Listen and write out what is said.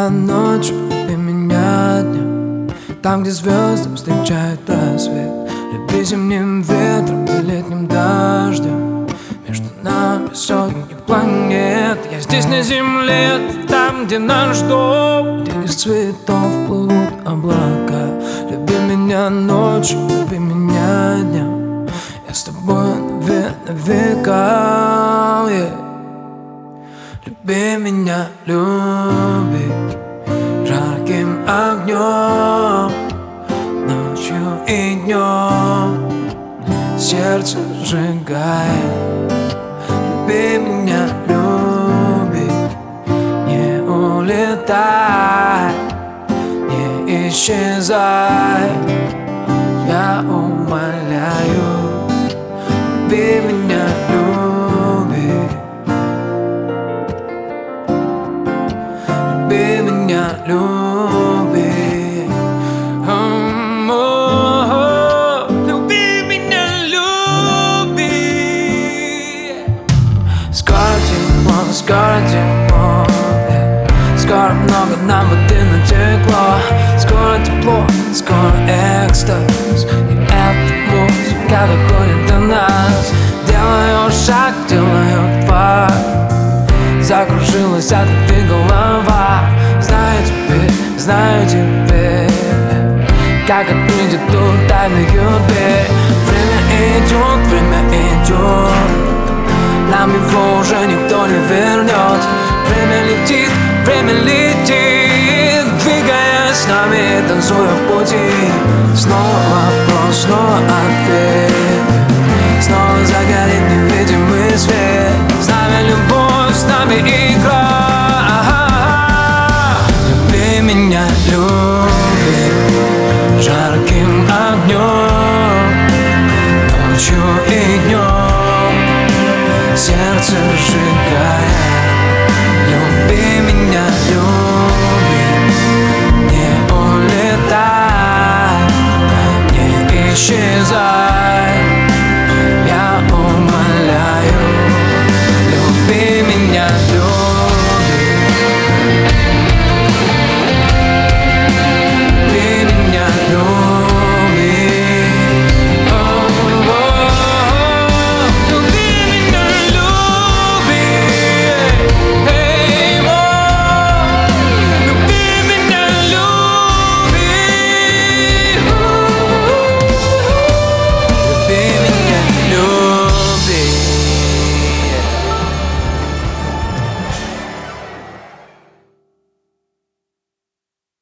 меня ночью, люби меня днем. Там, где звезды встречают рассвет. Люби зимним ветром и летним дождем. Между нами сотни планет. Я здесь на земле, там, где нас ждут, где из цветов плывут облака. Люби меня ночью, люби меня днем. Я с тобой на века, Люби меня, люби жарким огнем, ночью и днем сердце сжигай. Люби меня, люби, не улетай, не исчезай, я умоляю. Люби меня, люби, люби меня, люби, люби меня, люби. Скоро тепло, скоро много нам воды натекло. Скоро тепло, скоро экстаз, и эта музыка доходит до нас. Делаю шаг, делаю два, закружилась от любви голова. Знаю теперь, как открыть эту тайную дверь. Время идет, нам его уже никто не вернет. Время летит, двигаясь с нами, танцуя в пути. Снова вопрос, снова ответ, снова загорит невидимый свет. С нами любовь, с нами игра. Люби меня, люби жарким огнем, ночью и днем сердце сжигает.